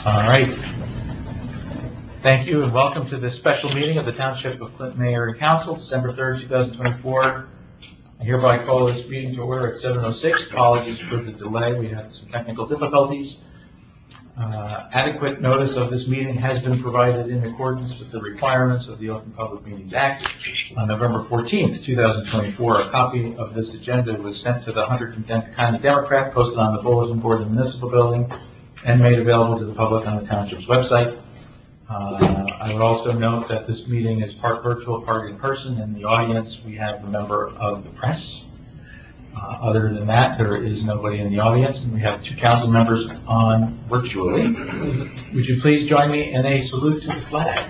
All right. Thank you and welcome to this special meeting of the Township of Clinton Mayor and Council, December 3rd, 2024. I hereby call this meeting to order at 7:06. Apologies for the delay. We had some technical difficulties. Adequate notice of this meeting has been provided in accordance with the requirements of the Open Public Meetings Act. On November 14th, 2024, a copy of this agenda was sent to the 110th County Democrat, posted on the bulletin board in the municipal building, and made available to the public on the township's website. I would also note that this meeting is part virtual, part in person. In the audience, we have a member of the press. Other than that, there is nobody in the audience, and we have two council members on virtually. Would you please join me in a salute to the flag?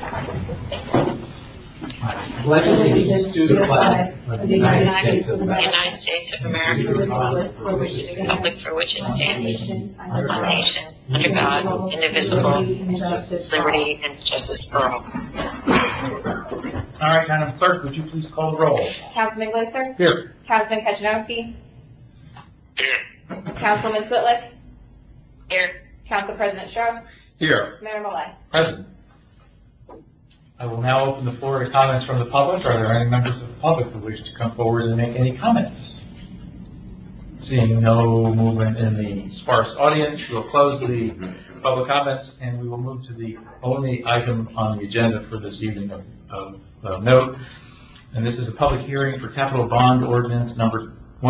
I pledge allegiance to the flag of the United States of America, for which it stands, one nation, under God, indivisible, liberty and justice for all. All right, Madam Clerk, would you please call the roll? Councilman Glitzer? Here. Councilman Kaczynowski? Here. Councilman Switlick? Here. Council President Strauss? Here. Mayor Millay? Present. I will now open the floor to comments from the public. Are there any members of the public who wish to come forward and make any comments? Seeing no movement in the sparse audience, we'll close the public comments and we will move to the only item on the agenda for this evening of note. And this is a public hearing for capital bond ordinance number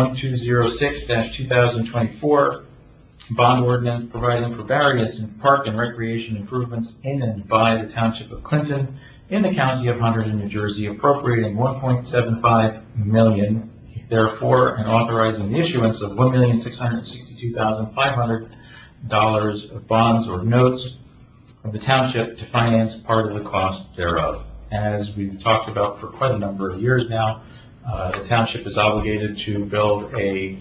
1206-2024. Bond ordinance providing for various park and recreation improvements in and by the Township of Clinton in the County of Hunterdon, New Jersey, appropriating $1.75 million, therefore, and authorizing the issuance of $1,662,500 of bonds or notes of the Township to finance part of the cost thereof. As we've talked about for quite a number of years now, the Township is obligated to build a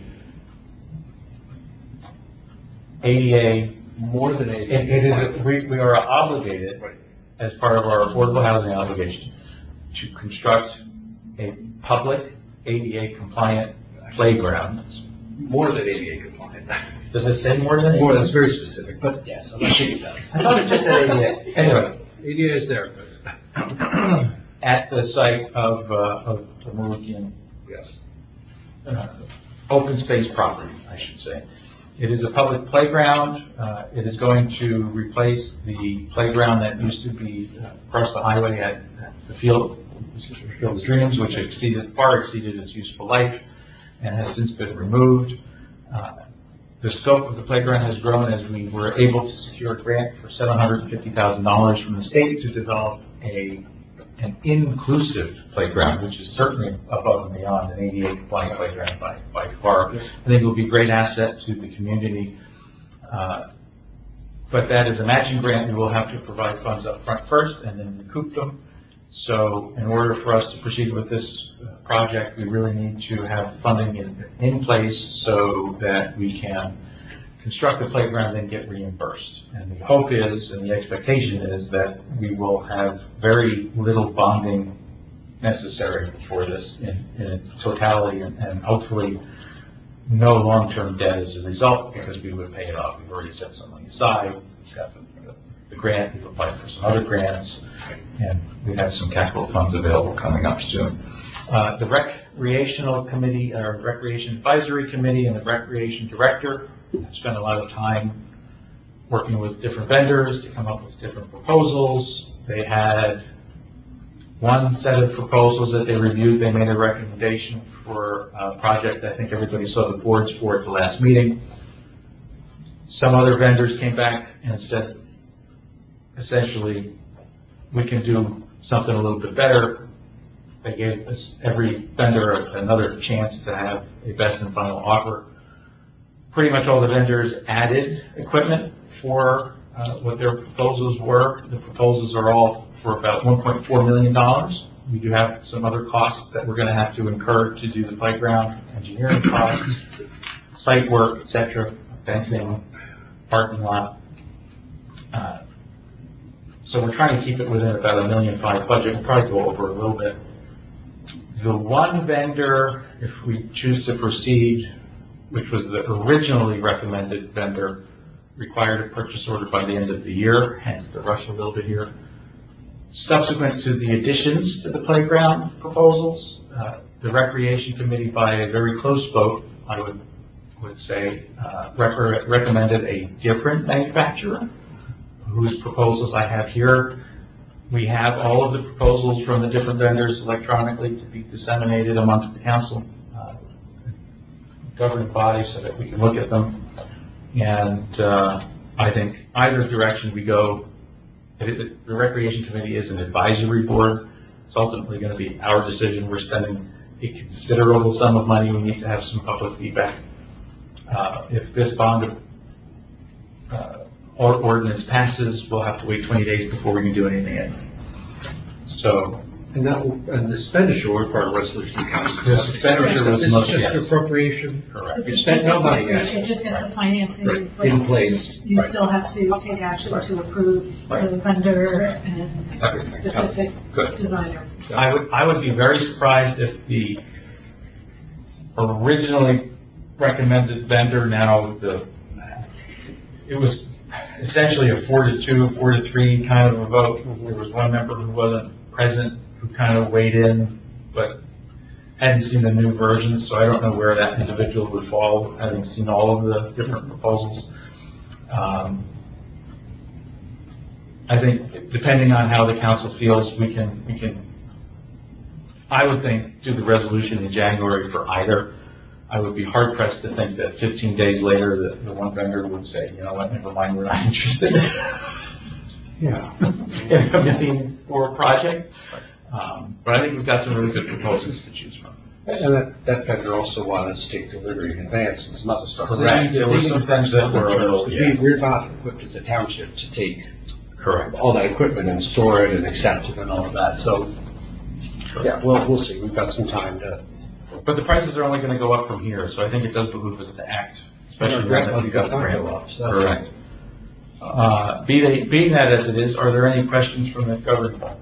ADA. More than ADA. We are obligated, as part of our affordable housing obligation, to construct a public ADA compliant playground. More than ADA compliant. Does it say more than ADA? More, that's very specific, but yes, I think it does. I thought it just said ADA. Anyway. ADA is there, but at the site of the Marukian, yes. Open space property, I should say. It is a public playground. It is going to replace the playground that used to be across the highway at the Field of Dreams, which far exceeded its useful life and has since been removed. The scope of the playground has grown as we were able to secure a grant for $750,000 from the state to develop an inclusive playground, which is certainly above and beyond an ADA compliant playground by far. I think it will be a great asset to the community. But that is a matching grant. We will have to provide funds up front first and then recoup them. So in order for us to proceed with this project, we really need to have funding in place so that we can construct the playground and get reimbursed. And the hope is, and the expectation is, that we will have very little bonding necessary for this in totality, and hopefully no long-term debt as a result, because we would pay it off. We've already set some money aside. We've got the grant. We've applied for some other grants, and we have some capital funds available coming up soon. The Recreational Committee, or Recreation Advisory Committee, and the Recreation Director spent a lot of time working with different vendors to come up with different proposals. They had one set of proposals that they reviewed. They made a recommendation for a project. I think everybody saw the boards for at the last meeting. Some other vendors came back and said, essentially, we can do something a little bit better. They gave us, every vendor, another chance to have a best and final offer. Pretty much all the vendors added equipment for what their proposals were. The proposals are all for about $1.4 million. We do have some other costs that we're going to have to incur to do the playground, engineering costs, site work, etc., fencing, parking lot. So we're trying to keep it within about $1.5 million budget. We'll probably go over a little bit. The one vendor, if we choose to proceed, which was the originally recommended vendor, required a purchase order by the end of the year, hence the rush a little bit here. Subsequent to the additions to the playground proposals, the Recreation Committee, by a very close vote, I would say, recommended a different manufacturer, whose proposals I have here. We have all of the proposals from the different vendors electronically to be disseminated amongst the council, governing body, so that we can look at them. And I think either direction we go, the Recreation Committee is an advisory board. It's ultimately going to be our decision. We're spending a considerable sum of money. We need to have some public feedback. If this bond or ordinance passes, we'll have to wait 20 days before we can do anything. So, And the expenditure will require a resolution to council. The expenditure was This most- is just yes. appropriation. correct. You spent no money yet. It just has the financing Right. in place. In place. You Right. still have to take action to approve Right. the vendor and Everything. specific Good. designer. I would be very surprised if the originally recommended vendor, now it was essentially a 4-2, 4-3 kind of a vote. There was one member who wasn't present, who kind of weighed in, but hadn't seen the new version, so I don't know where that individual would fall, having seen all of the different proposals. I think, depending on how the council feels, we can, I would think, do the resolution in January for either. I would be hard pressed to think that 15 days later, the one vendor would say, you know what, never mind, we're not interested Yeah. in committing for a project. But I think we've got some really good proposals to choose from. And that vendor also wanted us to take delivery in advance and some other stuff. Correct. There were some things that were a little, yeah. We're not equipped as a township to take Correct. all that equipment and store it and accept it and all of that, so, yeah, we'll see, we've got some time to. But the prices are only going to go up from here, so I think it does behoove us to act, especially now that we've got the grant law. Correct. Being that as it is, are there any questions from the governing body?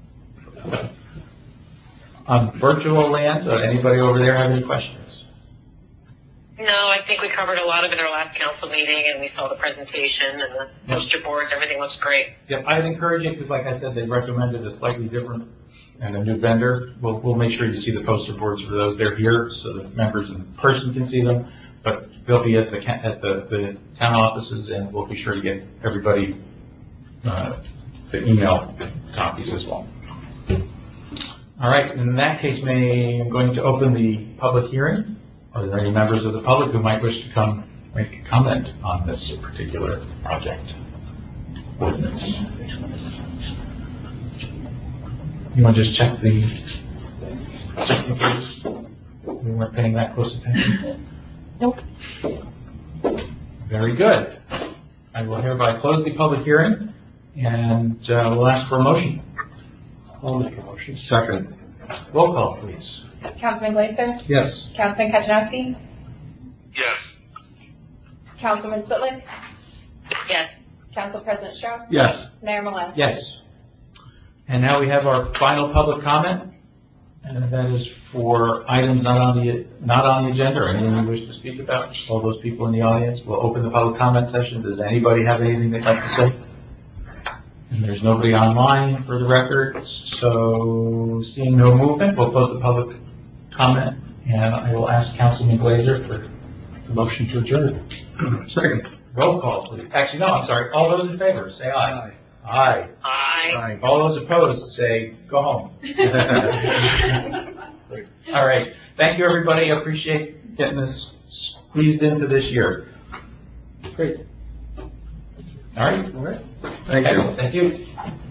On virtual land, anybody over there have any questions? No, I think we covered a lot of it in our last council meeting, and we saw the presentation and the poster boards. Everything looks great. Yep, I'd encourage it, because like I said, they recommended a slightly different and a new vendor. We'll make sure you see the poster boards for those. They're here, so that members in person can see them, but they'll be at the town offices, and we'll be sure to get everybody the email copies as well. All right, in that case, I'm going to open the public hearing. Are there any members of the public who might wish to come make a comment on this particular project ordinance? You want to just check just in case we weren't paying that close attention? Nope. Very good. I will hereby close the public hearing, and we'll ask for a motion. I'll make a motion. Second. Roll call, please. Councilman Glaser? Yes. Councilman Kaczynowski? Yes. Councilman Spitlick? Yes. Council President Strauss? Yes. Mayor Malone? Yes. And now we have our final public comment, and that is for items not on the agenda, or anything you wish to speak about. All those people in the audience, we'll open the public comment session. Does anybody have anything they'd like to say? And there's nobody online for the record, so seeing no movement, we'll close the public comment, and I will ask Councilman Glaser for the motion to adjourn. Second. Roll call, please. Actually, no, I'm sorry. All those in favor, say aye. Aye. Aye. All those opposed, say go home. All right. Thank you, everybody. I appreciate getting this squeezed into this year. Great. All right. All right. Thank you.